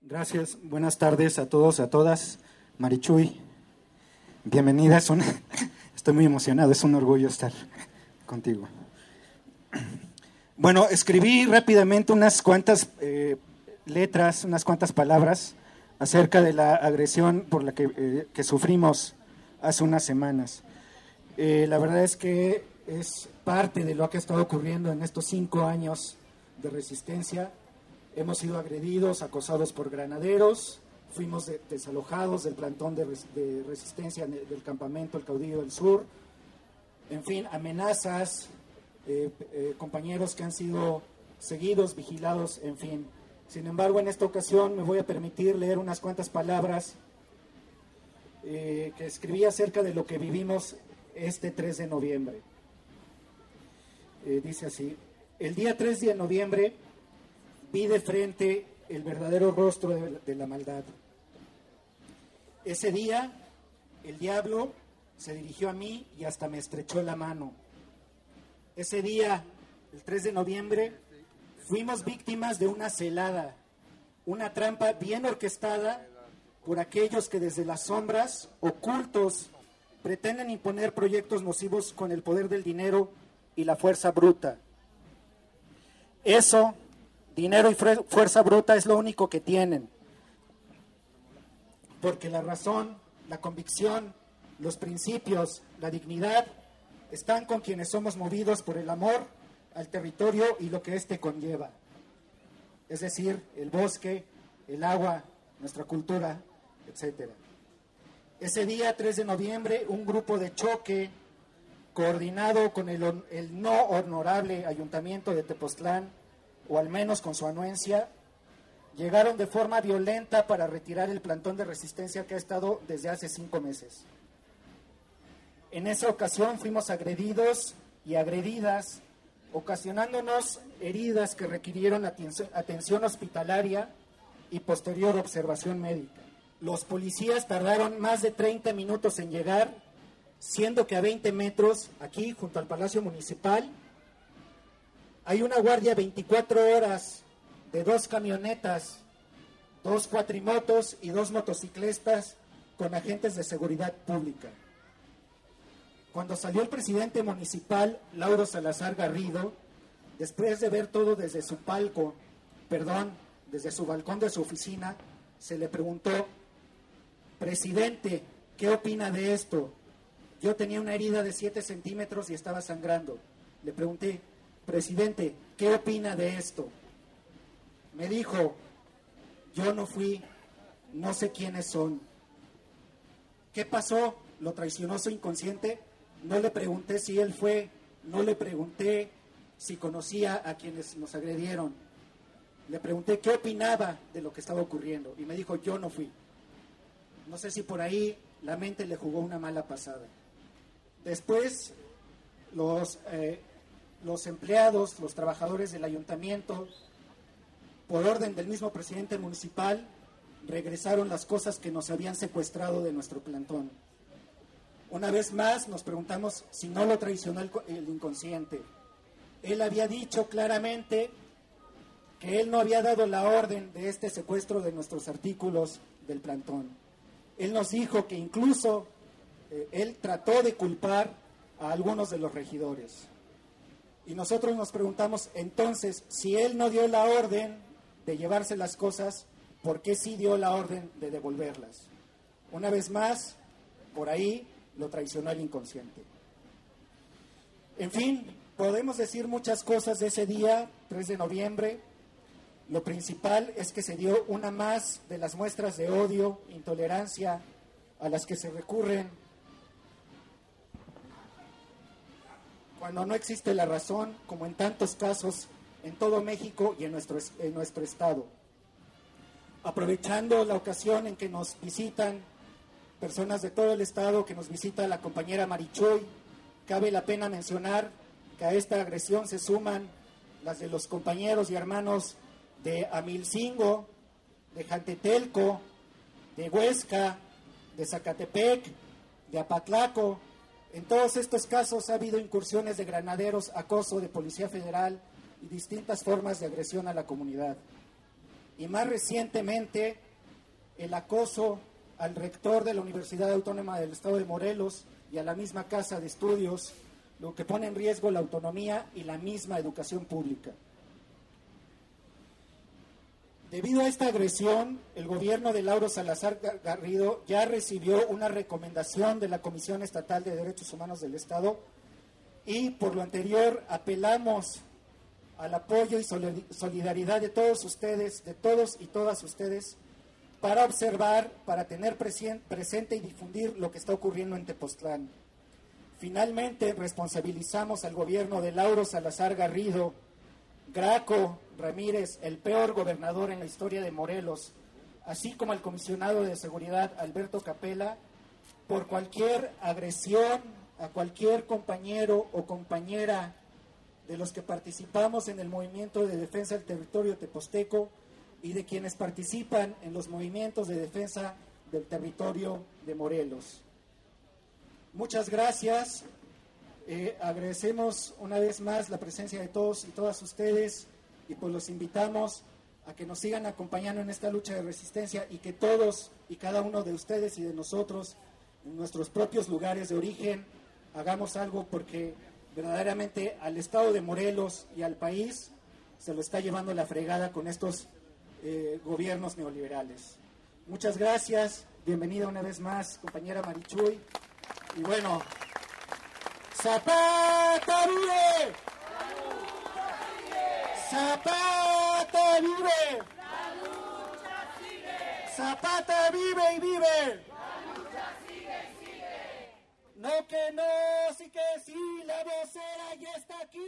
Gracias, buenas tardes a todos, a todas. Marichuy, bienvenida. Estoy muy emocionado, es un orgullo estar contigo. Bueno, escribí rápidamente unas cuantas letras, unas cuantas palabras acerca de la agresión por la que sufrimos hace unas semanas. La verdad es que es parte de lo que ha estado ocurriendo en estos 5 años de resistencia. Hemos sido agredidos, acosados por granaderos, fuimos desalojados del plantón de resistencia del campamento El Caudillo del Sur, en fin, amenazas, compañeros que han sido seguidos, vigilados, en fin. Sin embargo, en esta ocasión me voy a permitir leer unas cuantas palabras que escribí acerca de lo que vivimos este 3 de noviembre. Dice así: el día 3 de noviembre vi de frente el verdadero rostro de la maldad. Ese día, el diablo se dirigió a mí y hasta me estrechó la mano. Ese día, el 3 de noviembre, fuimos víctimas de una celada, una trampa bien orquestada por aquellos que desde las sombras, ocultos, pretenden imponer proyectos nocivos con el poder del dinero y la fuerza bruta. Eso, dinero y fuerza bruta, es lo único que tienen. Porque la razón, la convicción, los principios, la dignidad, están con quienes somos movidos por el amor al territorio y lo que éste conlleva. Es decir, el bosque, el agua, nuestra cultura, etc. Ese día, 3 de noviembre, un grupo de choque, coordinado con el no honorable Ayuntamiento de Tepoztlán, o al menos con su anuencia, llegaron de forma violenta para retirar el plantón de resistencia que ha estado desde hace 5 meses. En esa ocasión fuimos agredidos y agredidas, ocasionándonos heridas que requirieron atención hospitalaria y posterior observación médica. Los policías tardaron más de 30 minutos en llegar, siendo que a 20 metros, aquí junto al Palacio Municipal, hay una guardia 24 horas de 2 camionetas, 2 cuatrimotos y 2 motociclistas con agentes de seguridad pública. Cuando salió el presidente municipal, Lauro Salazar Garrido, después de ver todo desde su desde su balcón de su oficina, se le preguntó: presidente, ¿qué opina de esto? Yo tenía una herida de 7 centímetros y estaba sangrando. Le pregunté: presidente, ¿qué opina de esto? Me dijo: yo no fui, no sé quiénes son. ¿Qué pasó? ¿Lo traicionó su inconsciente? No le pregunté si él fue, no le pregunté si conocía a quienes nos agredieron. Le pregunté qué opinaba de lo que estaba ocurriendo y me dijo: yo no fui. No sé si por ahí la mente le jugó una mala pasada. Después, los empleados, los trabajadores del ayuntamiento, por orden del mismo presidente municipal, regresaron las cosas que nos habían secuestrado de nuestro plantón. Una vez más nos preguntamos si no lo traicionó el inconsciente. Él había dicho claramente que él no había dado la orden de este secuestro de nuestros artículos del plantón. Él nos dijo que incluso él trató de culpar a algunos de los regidores. Y nosotros nos preguntamos, entonces, si él no dio la orden de llevarse las cosas, ¿por qué sí dio la orden de devolverlas? Una vez más, por ahí lo traicionó el inconsciente. En fin, podemos decir muchas cosas de ese día, 3 de noviembre. Lo principal es que se dio una más de las muestras de odio, intolerancia, a las que se recurren cuando no existe la razón, como en tantos casos en todo México y en nuestro estado. Aprovechando la ocasión en que nos visitan personas de todo el estado, que nos visita la compañera Marichuy, cabe la pena mencionar que a esta agresión se suman las de los compañeros y hermanos de Amilcingo, de Jantetelco, de Huesca, de Zacatepec, de Apatlaco. En todos estos casos ha habido incursiones de granaderos, acoso de Policía Federal y distintas formas de agresión a la comunidad. y más recientemente el acoso al rector de la Universidad Autónoma del Estado de Morelos y a la misma casa de estudios, lo que pone en riesgo la autonomía y la misma educación pública. Debido a esta agresión, el gobierno de Lauro Salazar Garrido ya recibió una recomendación de la Comisión Estatal de Derechos Humanos del Estado y por lo anterior apelamos al apoyo y solidaridad de todos ustedes, de todos y todas ustedes, para observar, para tener presente y difundir lo que está ocurriendo en Tepoztlán. Finalmente, responsabilizamos al gobierno de Lauro Salazar Garrido, Graco Ramírez, el peor gobernador en la historia de Morelos, así como al comisionado de seguridad Alberto Capella, por cualquier agresión a cualquier compañero o compañera de los que participamos en el movimiento de defensa del territorio teposteco y de quienes participan en los movimientos de defensa del territorio de Morelos. Muchas gracias. Agradecemos una vez más la presencia de todos y todas ustedes y pues los invitamos a que nos sigan acompañando en esta lucha de resistencia y que todos y cada uno de ustedes y de nosotros en nuestros propios lugares de origen hagamos algo porque verdaderamente al estado de Morelos y al país se lo está llevando la fregada con estos gobiernos neoliberales. Muchas gracias, bienvenida una vez más, compañera Marichuy. Y bueno, ¡Zapata vive! ¡Zapata vive! ¡Zapata vive y vive! No que no, sí que sí, la vocera ya está aquí.